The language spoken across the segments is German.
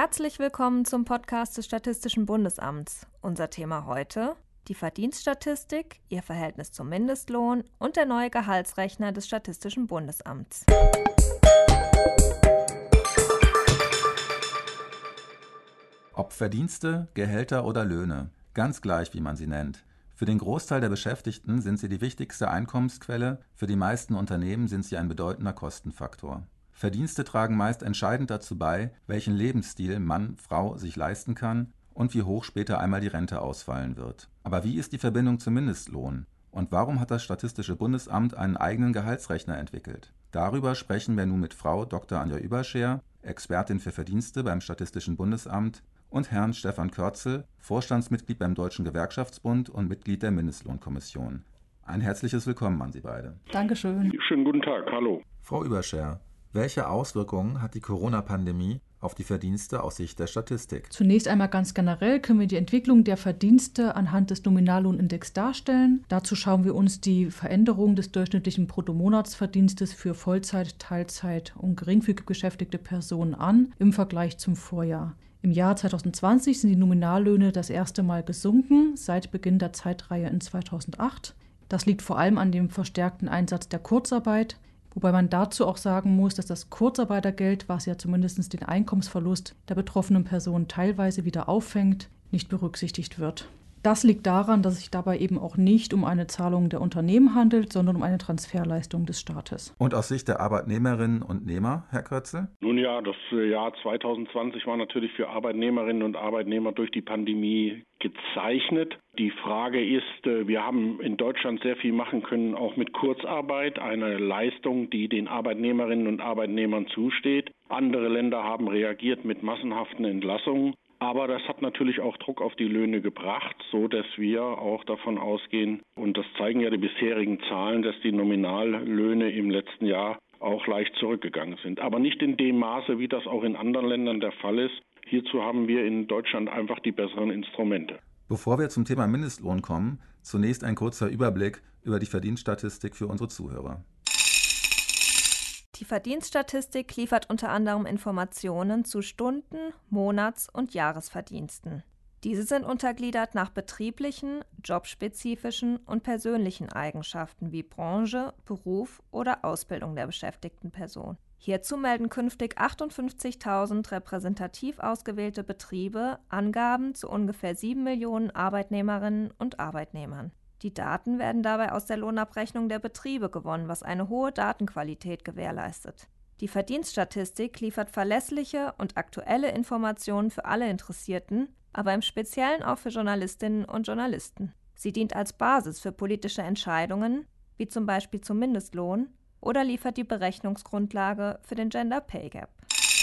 Herzlich willkommen zum Podcast des Statistischen Bundesamts. Unser Thema heute: die Verdienststatistik, ihr Verhältnis zum Mindestlohn und der neue Gehaltsrechner des Statistischen Bundesamts. Ob Verdienste, Gehälter oder Löhne, ganz gleich, wie man sie nennt. Für den Großteil der Beschäftigten sind sie die wichtigste Einkommensquelle, für die meisten Unternehmen sind sie ein bedeutender Kostenfaktor. Verdienste tragen meist entscheidend dazu bei, welchen Lebensstil Mann, Frau sich leisten kann und wie hoch später einmal die Rente ausfallen wird. Aber wie ist die Verbindung zum Mindestlohn? Und warum hat das Statistische Bundesamt einen eigenen Gehaltsrechner entwickelt? Darüber sprechen wir nun mit Frau Dr. Anja Überscher, Expertin für Verdienste beim Statistischen Bundesamt, und Herrn Stefan Körzel, Vorstandsmitglied beim Deutschen Gewerkschaftsbund und Mitglied der Mindestlohnkommission. Ein herzliches Willkommen an Sie beide. Dankeschön. Schönen guten Tag, hallo. Frau Überscher, welche Auswirkungen hat die Corona-Pandemie auf die Verdienste aus Sicht der Statistik? Zunächst einmal ganz generell können wir die Entwicklung der Verdienste anhand des Nominallohnindex darstellen. Dazu schauen wir uns die Veränderung des durchschnittlichen Bruttomonatsverdienstes für Vollzeit-, Teilzeit- und geringfügig beschäftigte Personen an im Vergleich zum Vorjahr. Im Jahr 2020 sind die Nominallöhne das erste Mal gesunken, seit Beginn der Zeitreihe in 2008. Das liegt vor allem an dem verstärkten Einsatz der Kurzarbeit, wobei man dazu auch sagen muss, dass das Kurzarbeitergeld, was ja zumindest den Einkommensverlust der betroffenen Person teilweise wieder auffängt, nicht berücksichtigt wird. Das liegt daran, dass es sich dabei eben auch nicht um eine Zahlung der Unternehmen handelt, sondern um eine Transferleistung des Staates. Und aus Sicht der Arbeitnehmerinnen und Nehmer, Herr Körzel? Nun ja, das Jahr 2020 war natürlich für Arbeitnehmerinnen und Arbeitnehmer durch die Pandemie gezeichnet. Die Frage ist, wir haben in Deutschland sehr viel machen können, auch mit Kurzarbeit, eine Leistung, die den Arbeitnehmerinnen und Arbeitnehmern zusteht. Andere Länder haben reagiert mit massenhaften Entlassungen. Aber das hat natürlich auch Druck auf die Löhne gebracht, so dass wir auch davon ausgehen, und das zeigen ja die bisherigen Zahlen, dass die Nominallöhne im letzten Jahr auch leicht zurückgegangen sind. Aber nicht in dem Maße, wie das auch in anderen Ländern der Fall ist. Hierzu haben wir in Deutschland einfach die besseren Instrumente. Bevor wir zum Thema Mindestlohn kommen, zunächst ein kurzer Überblick über die Verdienststatistik für unsere Zuhörer. Die Verdienststatistik liefert unter anderem Informationen zu Stunden-, Monats- und Jahresverdiensten. Diese sind untergliedert nach betrieblichen, jobspezifischen und persönlichen Eigenschaften wie Branche, Beruf oder Ausbildung der beschäftigten Person. Hierzu melden künftig 58.000 repräsentativ ausgewählte Betriebe Angaben zu ungefähr 7 Millionen Arbeitnehmerinnen und Arbeitnehmern. Die Daten werden dabei aus der Lohnabrechnung der Betriebe gewonnen, was eine hohe Datenqualität gewährleistet. Die Verdienststatistik liefert verlässliche und aktuelle Informationen für alle Interessierten, aber im Speziellen auch für Journalistinnen und Journalisten. Sie dient als Basis für politische Entscheidungen, wie zum Beispiel zum Mindestlohn, oder liefert die Berechnungsgrundlage für den Gender Pay Gap.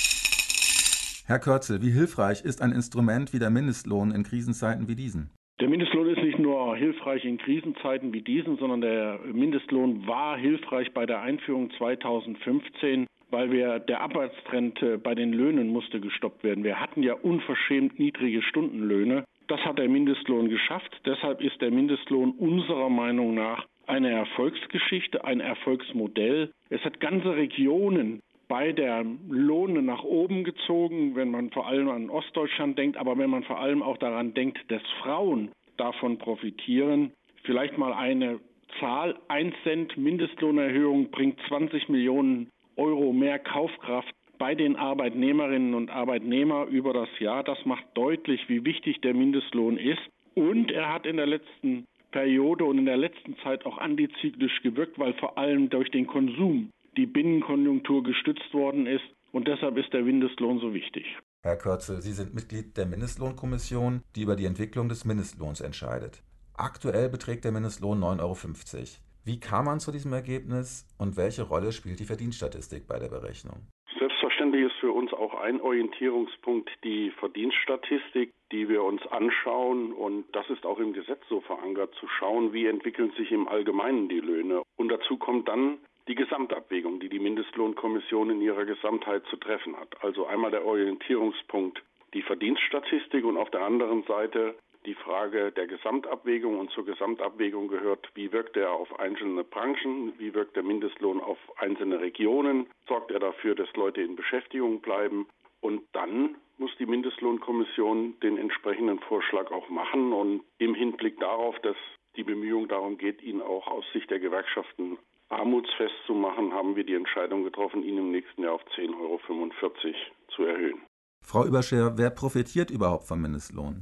Herr Körzel, wie hilfreich ist ein Instrument wie der Mindestlohn in Krisenzeiten wie diesen? Der Mindestlohn ist nicht nur hilfreich in Krisenzeiten wie diesen, sondern der Mindestlohn war hilfreich bei der Einführung 2015, weil der Abwärtstrend bei den Löhnen musste gestoppt werden. Wir hatten ja unverschämt niedrige Stundenlöhne. Das hat der Mindestlohn geschafft. Deshalb ist der Mindestlohn unserer Meinung nach eine Erfolgsgeschichte, ein Erfolgsmodell. Es hat ganze Regionen bei der Lohne nach oben gezogen, wenn man vor allem an Ostdeutschland denkt, aber wenn man vor allem auch daran denkt, dass Frauen davon profitieren. Vielleicht mal eine Zahl: 1 Cent Mindestlohnerhöhung bringt 20 Millionen Euro mehr Kaufkraft bei den Arbeitnehmerinnen und Arbeitnehmern über das Jahr. Das macht deutlich, wie wichtig der Mindestlohn ist. Und er hat in der letzten Periode und in der letzten Zeit auch antizyklisch gewirkt, weil vor allem durch den Konsum die Binnenkonjunktur gestützt worden ist, und deshalb ist der Mindestlohn so wichtig. Herr Körzel, Sie sind Mitglied der Mindestlohnkommission, die über die Entwicklung des Mindestlohns entscheidet. Aktuell beträgt der Mindestlohn 9,50 €. Wie kam man zu diesem Ergebnis und welche Rolle spielt die Verdienststatistik bei der Berechnung? Selbstverständlich ist für uns auch ein Orientierungspunkt die Verdienststatistik, die wir uns anschauen, und das ist auch im Gesetz so verankert, zu schauen, wie entwickeln sich im Allgemeinen die Löhne. Und dazu kommt dann die Gesamtabwägung, die die Mindestlohnkommission in ihrer Gesamtheit zu treffen hat. Also einmal der Orientierungspunkt die Verdienststatistik und auf der anderen Seite die Frage der Gesamtabwägung. Und zur Gesamtabwägung gehört, wie wirkt er auf einzelne Branchen, wie wirkt der Mindestlohn auf einzelne Regionen, sorgt er dafür, dass Leute in Beschäftigung bleiben Und dann muss die Mindestlohnkommission den entsprechenden Vorschlag auch machen. Und im Hinblick darauf, dass die Bemühung darum geht, ihn auch aus Sicht der Gewerkschaften armutsfest zu machen, haben wir die Entscheidung getroffen, ihn im nächsten Jahr auf 10,45 € zu erhöhen. Frau Überscher, wer profitiert überhaupt vom Mindestlohn?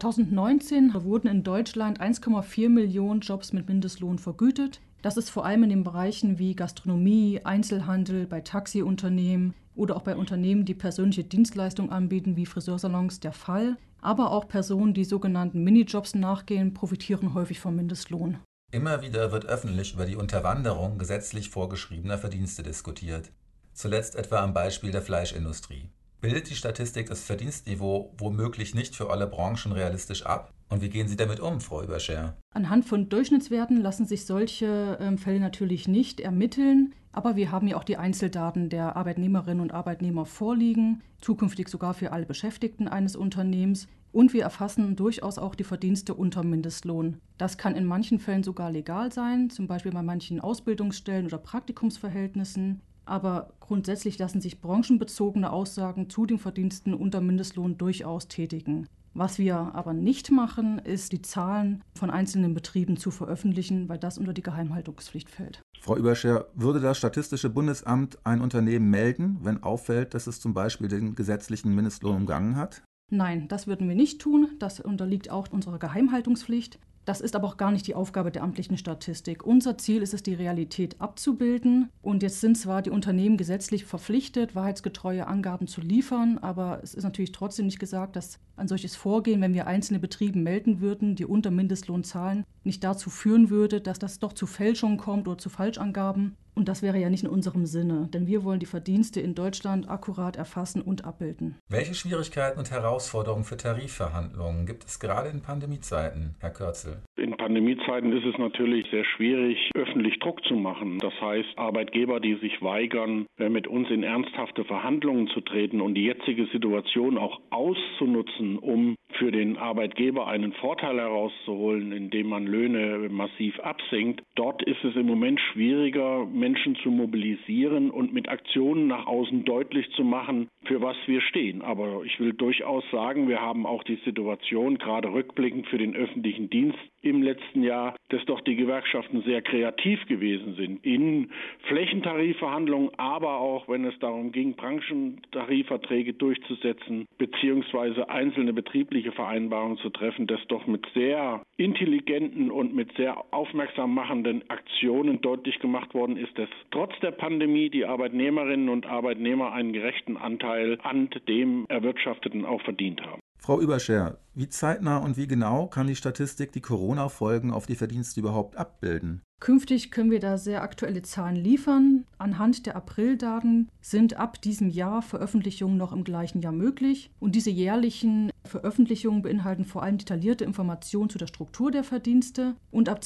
2019 wurden in Deutschland 1,4 Millionen Jobs mit Mindestlohn vergütet. Das ist vor allem in den Bereichen wie Gastronomie, Einzelhandel, bei Taxiunternehmen oder auch bei Unternehmen, die persönliche Dienstleistungen anbieten, wie Friseursalons, der Fall. Aber auch Personen, die sogenannten Minijobs nachgehen, profitieren häufig vom Mindestlohn. Immer wieder wird öffentlich über die Unterwanderung gesetzlich vorgeschriebener Verdienste diskutiert. Zuletzt etwa am Beispiel der Fleischindustrie. Bildet die Statistik das Verdienstniveau womöglich nicht für alle Branchen realistisch ab? Und wie gehen Sie damit um, Frau Überscher? Anhand von Durchschnittswerten lassen sich solche Fälle natürlich nicht ermitteln. Aber wir haben ja auch die Einzeldaten der Arbeitnehmerinnen und Arbeitnehmer vorliegen, zukünftig sogar für alle Beschäftigten eines Unternehmens. Und wir erfassen durchaus auch die Verdienste unter Mindestlohn. Das kann in manchen Fällen sogar legal sein, zum Beispiel bei manchen Ausbildungsstellen oder Praktikumsverhältnissen. Aber grundsätzlich lassen sich branchenbezogene Aussagen zu den Verdiensten unter Mindestlohn durchaus tätigen. Was wir aber nicht machen, ist, die Zahlen von einzelnen Betrieben zu veröffentlichen, weil das unter die Geheimhaltungspflicht fällt. Frau Überscher, würde das Statistische Bundesamt ein Unternehmen melden, wenn auffällt, dass es zum Beispiel den gesetzlichen Mindestlohn umgangen hat? Nein, das würden wir nicht tun. Das unterliegt auch unserer Geheimhaltungspflicht. Das ist aber auch gar nicht die Aufgabe der amtlichen Statistik. Unser Ziel ist es, die Realität abzubilden. Und jetzt sind zwar die Unternehmen gesetzlich verpflichtet, wahrheitsgetreue Angaben zu liefern, aber es ist natürlich trotzdem nicht gesagt, dass ein solches Vorgehen, wenn wir einzelne Betriebe melden würden, die unter Mindestlohn zahlen, nicht dazu führen würde, dass das doch zu Fälschungen kommt oder zu Falschangaben. Und das wäre ja nicht in unserem Sinne, denn wir wollen die Verdienste in Deutschland akkurat erfassen und abbilden. Welche Schwierigkeiten und Herausforderungen für Tarifverhandlungen gibt es gerade in Pandemiezeiten, Herr Körzel? In Pandemiezeiten ist es natürlich sehr schwierig, öffentlich Druck zu machen. Das heißt, Arbeitgeber, die sich weigern, mit uns in ernsthafte Verhandlungen zu treten und die jetzige Situation auch auszunutzen, um für den Arbeitgeber einen Vorteil herauszuholen, indem man Löhne massiv absenkt. Dort ist es im Moment schwieriger, Menschen zu mobilisieren und mit Aktionen nach außen deutlich zu machen, für was wir stehen. Aber ich will durchaus sagen, wir haben auch die Situation, gerade rückblickend für den öffentlichen Dienst im letzten Jahr, dass doch die Gewerkschaften sehr kreativ gewesen sind in Flächentarifverhandlungen, aber auch, wenn es darum ging, Branchentarifverträge durchzusetzen, beziehungsweise einzelne betriebliche Vereinbarungen zu treffen, dass doch mit sehr intelligenten und mit sehr aufmerksam machenden Aktionen deutlich gemacht worden ist, dass trotz der Pandemie die Arbeitnehmerinnen und Arbeitnehmer einen gerechten Anteil an dem Erwirtschafteten auch verdient haben. Frau Überscher, wie zeitnah und wie genau kann die Statistik die Corona-Folgen auf die Verdienste überhaupt abbilden? Künftig können wir da sehr aktuelle Zahlen liefern. Anhand der Aprildaten sind ab diesem Jahr Veröffentlichungen noch im gleichen Jahr möglich. Und diese jährlichen Veröffentlichungen beinhalten vor allem detaillierte Informationen zu der Struktur der Verdienste. Und ab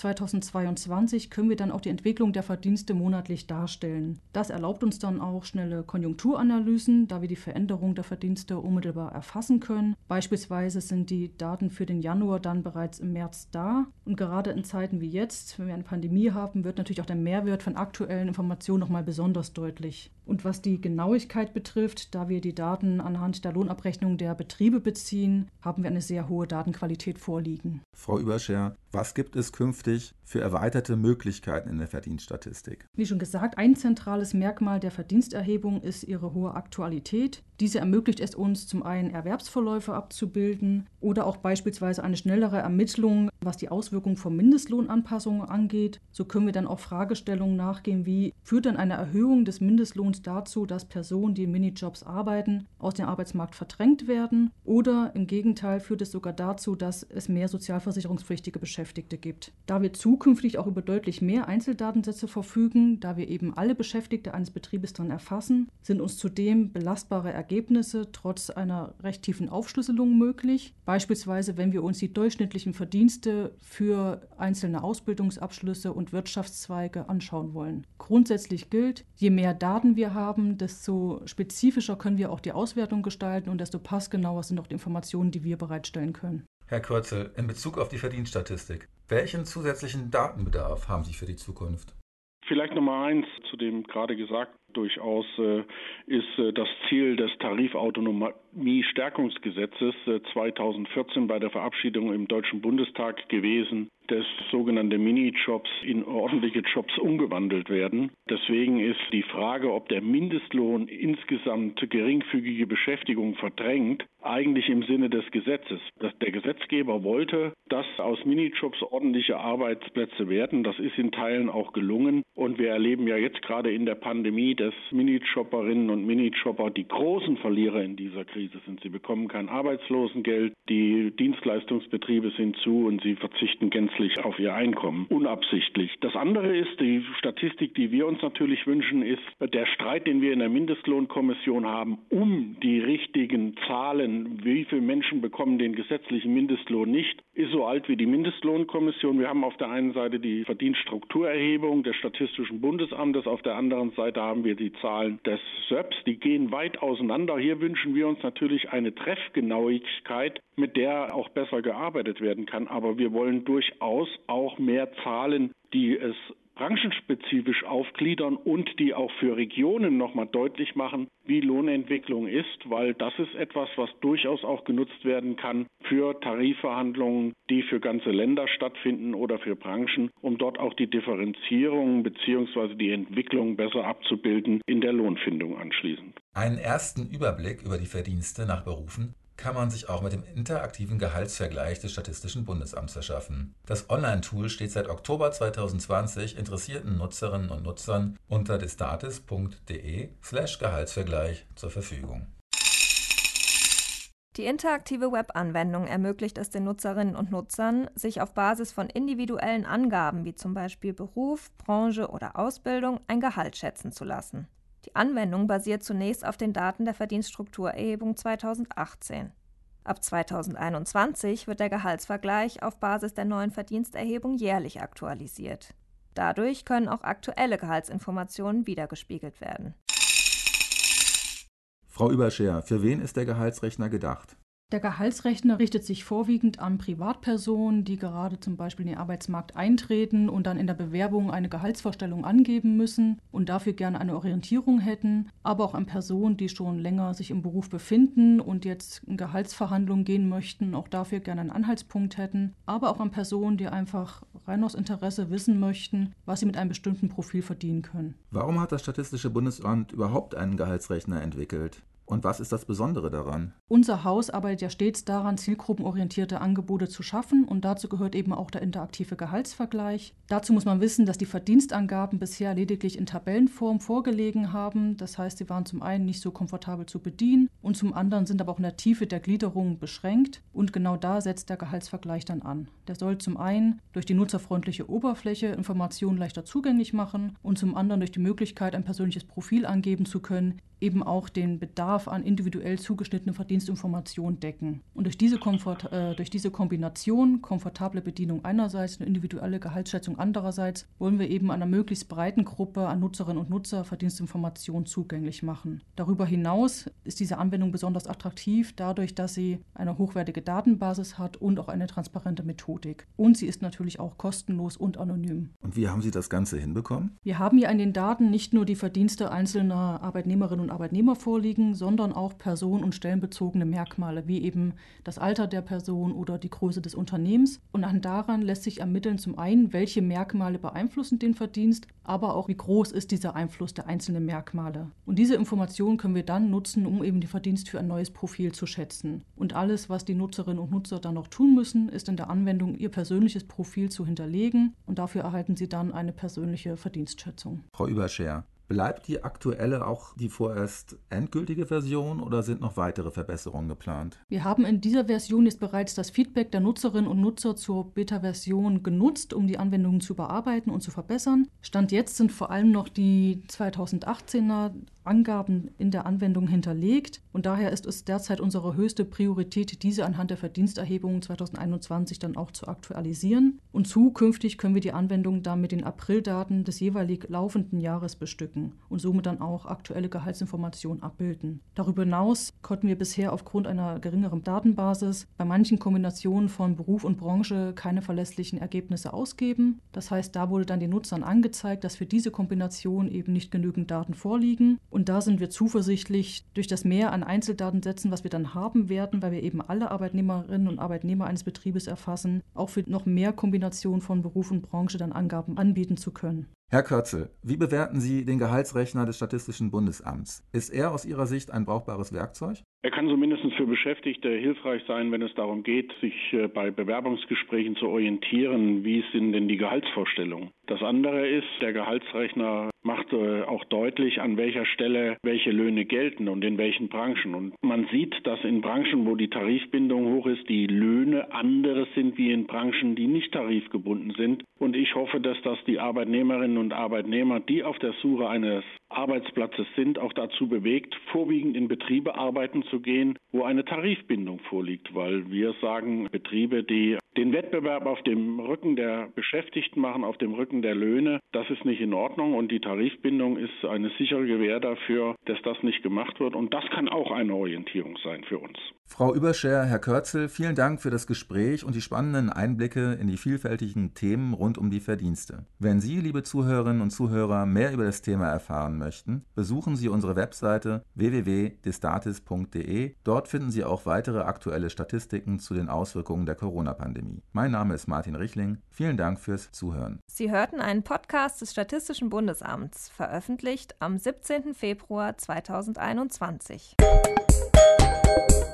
2022 können wir dann auch die Entwicklung der Verdienste monatlich darstellen. Das erlaubt uns dann auch schnelle Konjunkturanalysen, da wir die Veränderung der Verdienste unmittelbar erfassen können. Beispielsweise sind die Daten für den Januar dann bereits im März da. Und gerade in Zeiten wie jetzt, wenn wir eine Pandemie haben, wird natürlich auch der Mehrwert von aktuellen Informationen nochmal besonders deutlich. Und was die Genauigkeit betrifft, da wir die Daten anhand der Lohnabrechnung der Betriebe beziehen, haben wir eine sehr hohe Datenqualität vorliegen. Frau Überscher, was gibt es künftig für erweiterte Möglichkeiten in der Verdienststatistik? Wie schon gesagt, ein zentrales Merkmal der Verdiensterhebung ist ihre hohe Aktualität. Diese ermöglicht es uns, zum einen Erwerbsverläufe abzubilden oder auch beispielsweise eine schnellere Ermittlung, was die Auswirkungen von Mindestlohnanpassungen angeht. So können wir dann auch Fragestellungen nachgehen, wie führt denn eine Erhöhung des Mindestlohns dazu, dass Personen, die in Minijobs arbeiten, aus dem Arbeitsmarkt verdrängt werden, oder im Gegenteil führt es sogar dazu, dass es mehr sozialversicherungspflichtige Beschäftigte gibt. Da wir zukünftig auch über deutlich mehr Einzeldatensätze verfügen, da wir eben alle Beschäftigte eines Betriebes dran erfassen, sind uns zudem belastbare Ergebnisse trotz einer recht tiefen Aufschlüsselung möglich. Beispielsweise, wenn wir uns die durchschnittlichen Verdienste für einzelne Ausbildungsabschlüsse und Wirtschaftszweige anschauen wollen. Grundsätzlich gilt, je mehr Daten wir haben, desto spezifischer können wir auch die Auswertung gestalten und desto passgenauer sind auch die Informationen, die wir bereitstellen können. Herr Körzel, in Bezug auf die Verdienststatistik, welchen zusätzlichen Datenbedarf haben Sie für die Zukunft? Vielleicht Nummer 1 zu dem gerade gesagt. Durchaus ist das Ziel des Tarifautonomie-Stärkungsgesetzes 2014 bei der Verabschiedung im Deutschen Bundestag gewesen, dass sogenannte Minijobs in ordentliche Jobs umgewandelt werden. Deswegen ist die Frage, ob der Mindestlohn insgesamt geringfügige Beschäftigung verdrängt, eigentlich im Sinne des Gesetzes. Der Gesetzgeber wollte, dass aus Minijobs ordentliche Arbeitsplätze werden. Das ist in Teilen auch gelungen. Und wir erleben ja jetzt gerade in der Pandemie, dass Minijobberinnen und Minijobber die großen Verlierer in dieser Krise sind. Sie bekommen kein Arbeitslosengeld, die Dienstleistungsbetriebe sind zu und sie verzichten gänzlich auf ihr Einkommen, unabsichtlich. Das andere ist, die Statistik, die wir uns natürlich wünschen, ist der Streit, den wir in der Mindestlohnkommission haben, um die richtigen Zahlen, wie viele Menschen bekommen den gesetzlichen Mindestlohn nicht, ist so alt wie die Mindestlohnkommission. Wir haben auf der einen Seite die Verdienststrukturerhebung des Statistischen Bundesamtes, auf der anderen Seite haben wir die Zahlen des SÖPS, die gehen weit auseinander. Hier wünschen wir uns natürlich eine Treffgenauigkeit, mit der auch besser gearbeitet werden kann. Aber wir wollen durchaus auch mehr Zahlen, die es branchenspezifisch aufgliedern und die auch für Regionen nochmal deutlich machen, wie Lohnentwicklung ist, weil das ist etwas, was durchaus auch genutzt werden kann für Tarifverhandlungen, die für ganze Länder stattfinden oder für Branchen, um dort auch die Differenzierung bzw. die Entwicklung besser abzubilden in der Lohnfindung anschließend. Einen ersten Überblick über die Verdienste nach Berufen kann man sich auch mit dem interaktiven Gehaltsvergleich des Statistischen Bundesamts verschaffen. Das Online-Tool steht seit Oktober 2020 interessierten Nutzerinnen und Nutzern unter destatis.de/Gehaltsvergleich zur Verfügung. Die interaktive Webanwendung ermöglicht es den Nutzerinnen und Nutzern, sich auf Basis von individuellen Angaben wie zum Beispiel Beruf, Branche oder Ausbildung ein Gehalt schätzen zu lassen. Die Anwendung basiert zunächst auf den Daten der Verdienststrukturerhebung 2018. Ab 2021 wird der Gehaltsvergleich auf Basis der neuen Verdiensterhebung jährlich aktualisiert. Dadurch können auch aktuelle Gehaltsinformationen wiedergespiegelt werden. Frau Überscher, für wen ist der Gehaltsrechner gedacht? Der Gehaltsrechner richtet sich vorwiegend an Privatpersonen, die gerade zum Beispiel in den Arbeitsmarkt eintreten und dann in der Bewerbung eine Gehaltsvorstellung angeben müssen und dafür gerne eine Orientierung hätten, aber auch an Personen, die schon länger sich im Beruf befinden und jetzt in Gehaltsverhandlungen gehen möchten, auch dafür gerne einen Anhaltspunkt hätten, aber auch an Personen, die einfach rein aus Interesse wissen möchten, was sie mit einem bestimmten Profil verdienen können. Warum hat das Statistische Bundesamt überhaupt einen Gehaltsrechner entwickelt? Und was ist das Besondere daran? Unser Haus arbeitet ja stets daran, zielgruppenorientierte Angebote zu schaffen und dazu gehört eben auch der interaktive Gehaltsvergleich. Dazu muss man wissen, dass die Verdienstangaben bisher lediglich in Tabellenform vorgelegen haben. Das heißt, sie waren zum einen nicht so komfortabel zu bedienen und zum anderen sind aber auch in der Tiefe der Gliederung beschränkt und genau da setzt der Gehaltsvergleich dann an. Der soll zum einen durch die nutzerfreundliche Oberfläche Informationen leichter zugänglich machen und zum anderen durch die Möglichkeit, ein persönliches Profil angeben zu können, eben auch den Bedarf an individuell zugeschnittene Verdienstinformationen decken. Und durch diese Kombination, komfortable Bedienung einerseits und individuelle Gehaltsschätzung andererseits, wollen wir eben einer möglichst breiten Gruppe an Nutzerinnen und Nutzer Verdienstinformationen zugänglich machen. Darüber hinaus ist diese Anwendung besonders attraktiv, dadurch, dass sie eine hochwertige Datenbasis hat und auch eine transparente Methodik. Und sie ist natürlich auch kostenlos und anonym. Und wie haben Sie das Ganze hinbekommen? Wir haben hier an den Daten nicht nur die Verdienste einzelner Arbeitnehmerinnen und Arbeitnehmer vorliegen, sondern auch person- und stellenbezogene Merkmale, wie eben das Alter der Person oder die Größe des Unternehmens. Und daran lässt sich ermitteln, zum einen, welche Merkmale beeinflussen den Verdienst, aber auch, wie groß ist dieser Einfluss der einzelnen Merkmale. Und diese Informationen können wir dann nutzen, um eben den Verdienst für ein neues Profil zu schätzen. Und alles, was die Nutzerinnen und Nutzer dann noch tun müssen, ist in der Anwendung ihr persönliches Profil zu hinterlegen und dafür erhalten sie dann eine persönliche Verdienstschätzung. Frau Überscher, bleibt die aktuelle auch die vorerst endgültige Version oder sind noch weitere Verbesserungen geplant? Wir haben in dieser Version jetzt bereits das Feedback der Nutzerinnen und Nutzer zur Beta-Version genutzt, um die Anwendungen zu bearbeiten und zu verbessern. Stand jetzt sind vor allem noch die 2018er Angaben in der Anwendung hinterlegt. Und daher ist es derzeit unsere höchste Priorität, diese anhand der Verdiensterhebung 2021 dann auch zu aktualisieren. Und zukünftig können wir die Anwendung dann mit den Aprildaten des jeweilig laufenden Jahres bestücken und somit dann auch aktuelle Gehaltsinformationen abbilden. Darüber hinaus konnten wir bisher aufgrund einer geringeren Datenbasis bei manchen Kombinationen von Beruf und Branche keine verlässlichen Ergebnisse ausgeben. Das heißt, da wurde dann den Nutzern angezeigt, dass für diese Kombination eben nicht genügend Daten vorliegen. Und da sind wir zuversichtlich durch das Mehr an Einzeldatensätzen, was wir dann haben werden, weil wir eben alle Arbeitnehmerinnen und Arbeitnehmer eines Betriebes erfassen, auch für noch mehr Kombinationen von Beruf und Branche dann Angaben anbieten zu können. Herr Körzel, wie bewerten Sie den Gehaltsrechner des Statistischen Bundesamts? Ist er aus Ihrer Sicht ein brauchbares Werkzeug? Er kann zumindest für Beschäftigte hilfreich sein, wenn es darum geht, sich bei Bewerbungsgesprächen zu orientieren, wie sind denn die Gehaltsvorstellungen. Das andere ist, der Gehaltsrechner macht auch deutlich, an welcher Stelle welche Löhne gelten und in welchen Branchen. Und man sieht, dass in Branchen, wo die Tarifbindung hoch ist, die Löhne andere sind wie in Branchen, die nicht tarifgebunden sind. Und ich hoffe, dass das die Arbeitnehmerinnen und Arbeitnehmer, die auf der Suche eines Arbeitsplatzes sind, auch dazu bewegt, vorwiegend in Betriebe arbeiten zu gehen, wo eine Tarifbindung vorliegt. Weil wir sagen, Betriebe, die den Wettbewerb auf dem Rücken der Beschäftigten machen, auf dem Rücken der Löhne, das ist nicht in Ordnung. Und die Tarifbindung ist eine sichere Gewähr dafür, dass das nicht gemacht wird. Und das kann auch eine Orientierung sein für uns. Frau Überscher, Herr Körzel, vielen Dank für das Gespräch und die spannenden Einblicke in die vielfältigen Themen rund um die Verdienste. Wenn Sie, liebe Zuhörerinnen und Zuhörer, mehr über das Thema erfahren möchten, besuchen Sie unsere Webseite www.distatis.de. Dort finden Sie auch weitere aktuelle Statistiken zu den Auswirkungen der Corona-Pandemie. Mein Name ist Martin Richling. Vielen Dank fürs Zuhören. Sie hörten einen Podcast des Statistischen Bundesamts, veröffentlicht am 17. Februar 2021.